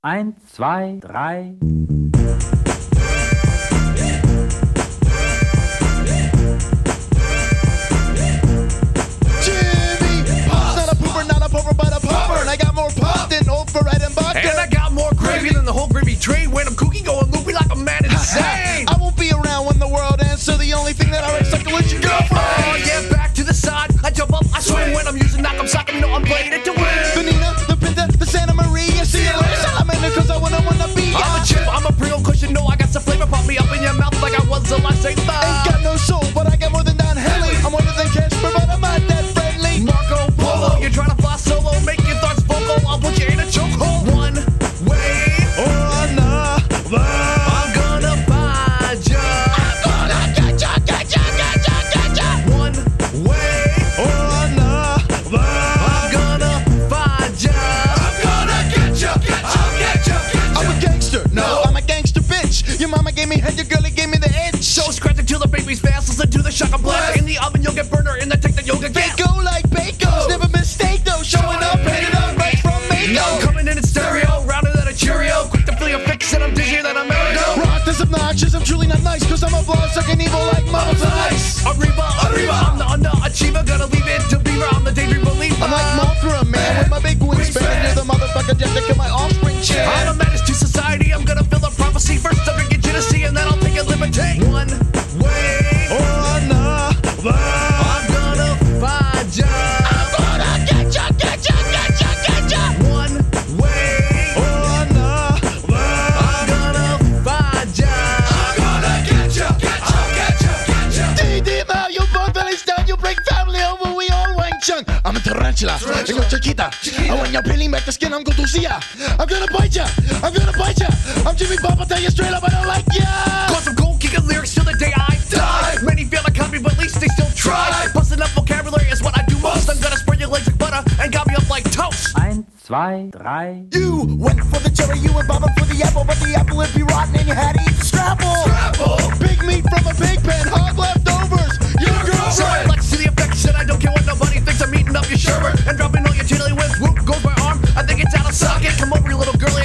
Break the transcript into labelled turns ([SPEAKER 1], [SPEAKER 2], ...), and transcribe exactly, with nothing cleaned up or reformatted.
[SPEAKER 1] Eins, zwei, drei.
[SPEAKER 2] Jimmy Pop's not a pooper, not a pooper, but a popper. And I got more pop than over Red and Butter.
[SPEAKER 3] And I got more gravy than the whole gravy train. When I'm cooking, going loopy like a man insane.
[SPEAKER 2] I won't be around when the world ends, so the only thing that I recycle is your girlfriend.
[SPEAKER 3] Oh yeah, back to the side. I jump up, I swing. When I'm using knock 'em sock 'em, you know I'm playing it to win.
[SPEAKER 2] The Nina, the Pinta, the Santa Maria. See you later, Salamander, cause I wanna wanna be.
[SPEAKER 3] I'm a chip, I'm a Brio cushion. No, I got some flavor. Pop me up in your mouth like I was a lifesaver.
[SPEAKER 2] Ain't got no soul, but I got more than Don Henley. I'm more than Casper, but I'm not that friendly.
[SPEAKER 3] Marco Polo, you're trying to fly solo. Make your thoughts vocal. I'll put you in a chokehold. One way
[SPEAKER 2] or another,
[SPEAKER 3] I'm gonna find ya.
[SPEAKER 2] I'm gonna get ya, get ya, get ya, get ya.
[SPEAKER 3] One way
[SPEAKER 2] or another,
[SPEAKER 3] I'm gonna find ya.
[SPEAKER 2] I'm gonna get ya, get ya, get ya, get ya. I'm a gangster, no, I'm a gangster bitch. Your mama gave me head, your girlie gave me the itch.
[SPEAKER 3] So scratch it till the baby's fast. Listen to the shotgun blast. In the oven you'll get burner. In the tank that you'll get gas.
[SPEAKER 2] They go like Bacos, never mistake though. Showing up, painted up right from Mako.
[SPEAKER 3] No, coming in in stereo, rounder than a Cheerio. Quick to feel your fix and I'm dizzier than a merry-go.
[SPEAKER 2] Rock is obnoxious, I'm truly not nice, cause I'm a blood sucking evil like Mama's Ice.
[SPEAKER 3] Arriba, Arriba, I'm the underachiever. Gonna leave it to Beaver, I'm the daydream believer.
[SPEAKER 2] I'm like Mothra, man, with my big wingspan. And you're the motherfucker just to kill my offspring chair.
[SPEAKER 3] I'm a menace to society, I'm gonna fill a prophecy. First I'll drink Genesee and then I'll take a liberty. One way
[SPEAKER 2] or another,
[SPEAKER 3] I'm gonna find ya.
[SPEAKER 2] I'm gonna get ya, get ya, get ya, get ya.
[SPEAKER 3] One way
[SPEAKER 2] or another,
[SPEAKER 3] I'm gonna find ya.
[SPEAKER 2] I'm gonna get ya, get ya, get ya, get ya. D D Mao, you both bellies down, you break family over, we all Wang Chung. I'm a tarantula, and you're Chiquita. And when you're peeling back the skin, I'm Gotusia. I'm gonna bite ya, I'm gonna bite ya. I'm Jimmy Papa, tell you straight up, I don't like ya.
[SPEAKER 3] Cause I'm gold kicking lyrics till the day I die. Many fail to copy, but at least they still try. Busting up vocabulary is what I do most. I'm gonna spread your legs like butter and got me up like toast.
[SPEAKER 1] Eins, zwei, drei.
[SPEAKER 2] You went for the cherry, you went bobbing for the apple, but the apple would be rotten and you had to eat the scrapple. Scrapple! Big meat from a pig pen, hog leftovers. Your girlfriend.
[SPEAKER 3] So I flex to the affection, I don't care what nobody thinks. I'm eating up your sherbet and dropping all your tiddly whips. Whoop goes my arm, I think it's out of socket. Come over, you little girlie.